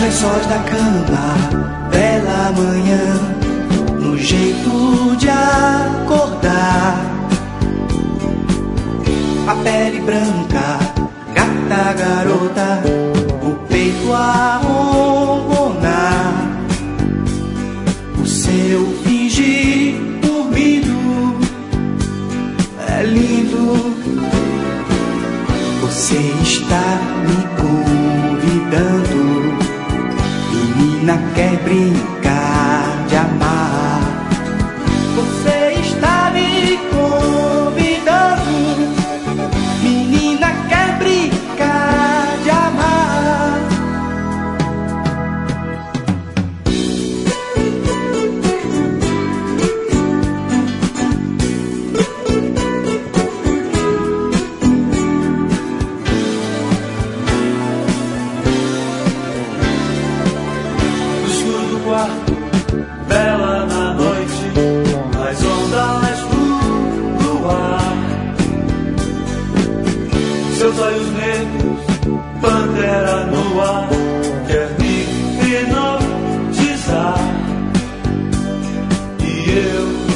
lençóis da cama, bela manhã, no jeito de acordar. A pele branca, gata garota, o peito a ronronar. O seu fingir dormido é lindo. Você está me convidando, menina, quer brincar de amar. Você está me convidando, menina, quer brincar de amar. Bela na noite, as ondas no ar. Seus olhos negros, pantera no ar, quer me hipnotizar. E eu